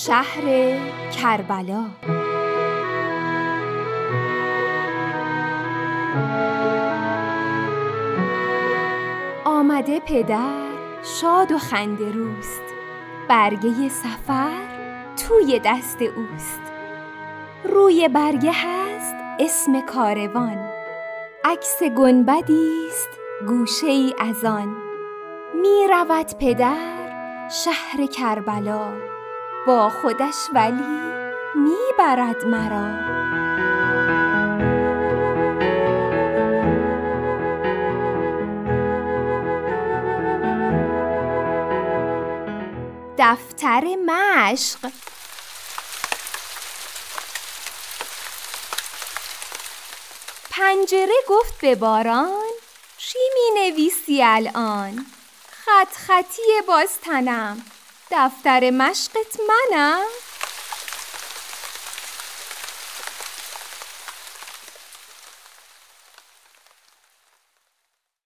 شهر کربلا. آمده پدر شاد و خنده روست، برگه سفر توی دست اوست. روی برگه هست اسم کاروان، عکس گنبدیست گوشه ای از آن. می رود پدر شهر کربلا، با خودش ولی می برد مرا. دفتر مشق. پنجره گفت به باران، چی می نویسی الان؟ خط خطی باز تنم، دفتر مشقت منم؟